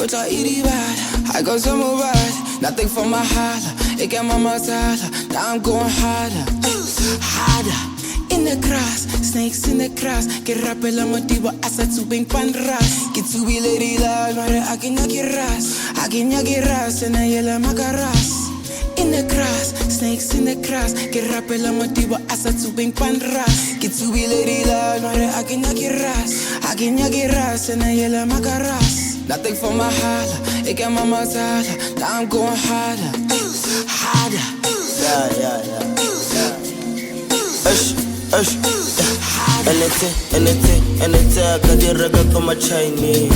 tla iribala. I got some bad, nothing for my holla. Ik heb mama zala, now I'm going harder. Harder, in the grass, snakes in the grass. Get rappela motivo, asa tu bing pan ras. Get to be lady la, mare akinaki ras, and I yell makaras. In the grass, snakes in the grass. Get rappela motivo, asa tu bing pan ras. Get to be lady la, mare akinaki ras, and I yell makaras. Nothing for my holla, ik heb mama zala, now I'm going harder. Harder. Yeah. Ush. Anything, I got the record for my Chinese.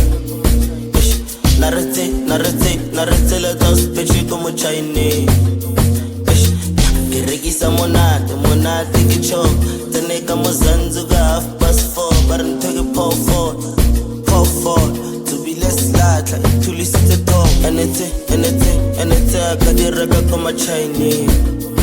Narrate, let us bitch you come Chinese. Kirigisa monate, get choke. The nigga Mozanzuga half past 4, but I'm taking Paul Ford. To be less light, like to listen to talk. Anything, I got the record for my Chinese.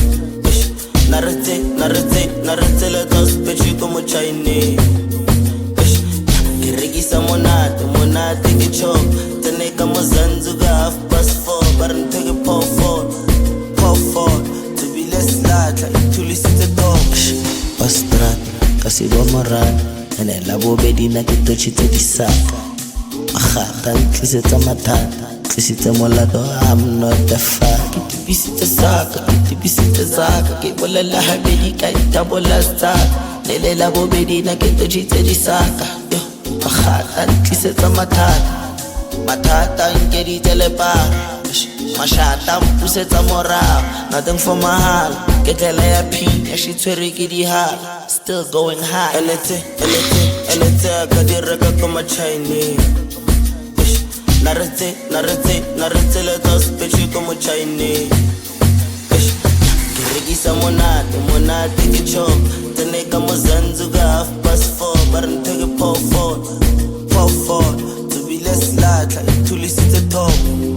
Narrate, let us bitch you come Chinese. Kirigisa monate, get choke. The nigga Mozanzuga half past 4, but I'm taking Paul Ford. To be less light, like to listen to talk. Ostrat, kasi bomoran. Ene labo bedi na kitochite disaka. Mahata, tliseta matata. Tlisita molado, I'm not the fuck. Kitibisita zaka. Kibola laha bedi kaita bola staka. Lele labo bedi na kitochite disaka. Mahata, tliseta matata inkeri telepara. Mashata mpuseta moral. Nothing for my hal. Ketela ya pin, she twereke di hal. Still going high. Anything, I got the record for my Chinese. Narrate, let us bitch you come Chinese. Kirigisa monate, get choke. The nigga Mozanzuga half past 4, but I'm taking Paul Ford. To be less light, like to listen to talk.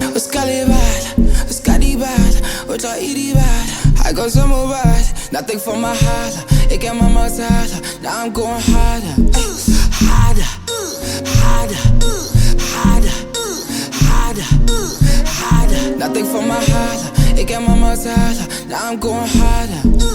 Uskadibala, utla iribala. I got some bad, nothing for my holla. Ik heb mama zala, now I'm going harder. Harder. Nothing for my holla. Ik heb mama zala, now I'm going harder.